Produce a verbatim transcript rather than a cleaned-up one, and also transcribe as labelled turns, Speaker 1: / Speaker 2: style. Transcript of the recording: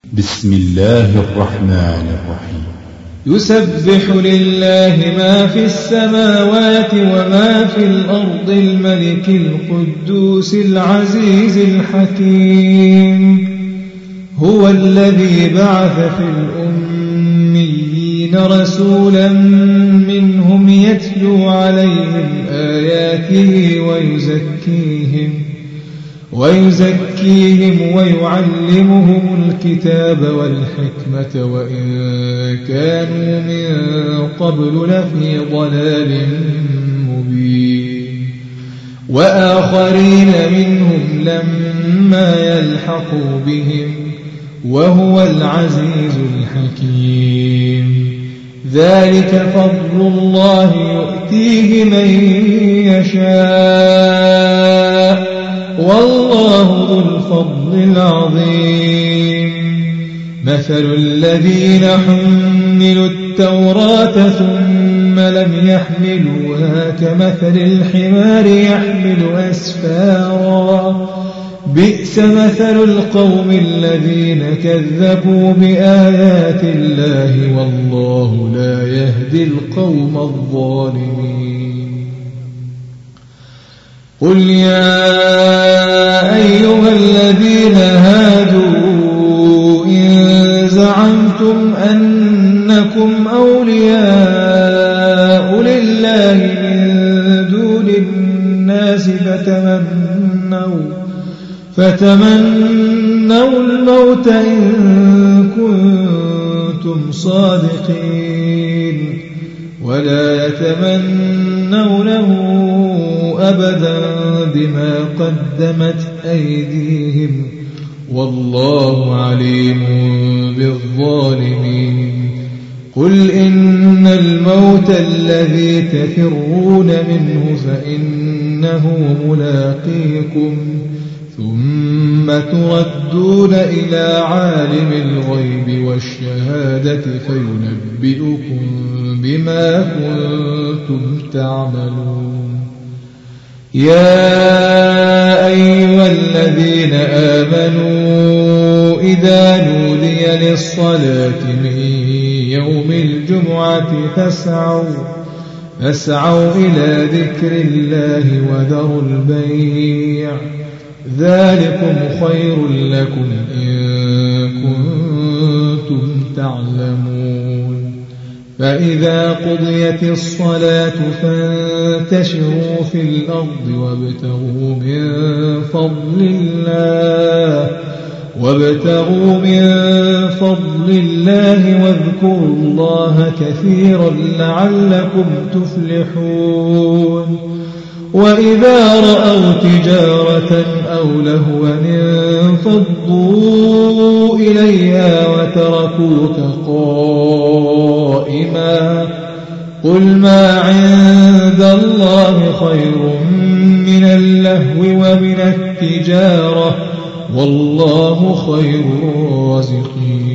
Speaker 1: بسم الله الرحمن الرحيم.
Speaker 2: يسبح لله ما في السماوات وما في الأرض الملك القدوس العزيز الحكيم. هو الذي بعث في الأميين رسولا منهم يتلو عليهم آياته ويزكيهم ويزكيهم ويعلمهم الكتاب والحكمة وإن كانوا من قبل لفي ضلال مبين. وآخرين منهم لما يلحقوا بهم وهو العزيز الحكيم. ذلك فضل الله يؤتيه من يشاء والله ذو الفضل العظيم. مثل الذين حملوا التوراة ثم لم يحملوها كمثل الحمار يحمل أسفارا بئس مثل القوم الذين كذبوا بآيات الله والله لا يهدي القوم الظالمين. قل يا أيها الذين هادوا إن زعمتم أنكم أولياء لله من دون الناس فتمنوا فتمنوا الموت إن كنتم صادقين ولا يتمنونه أبدا بما قدمت أيديهم والله عليم بالظالمين. قل إن الموت الذي تفرون منه فإنه ملاقيكم ثم تردون إلى عالم الغيب والشهادة فينبئكم بما كنتم تعملون. يا أيها الذين آمنوا إذا نودي للصلاة من يوم الجمعة فاسعوا فاسعوا إلى ذكر الله وذروا البيع ذلكم خير لكم إن كنتم تعلمون. فإذا قضيت الصلاة فانتشروا في الأرض وابتغوا من فضل الله وابتغوا من فضل الله واذكروا الله كثيرا لعلكم تفلحون. وإذا رأوا تجارة أو لهوا انفضوا إليها وتركوك قائما قل ما عند الله خير من اللهو ومن التجارة والله خير الرازقين.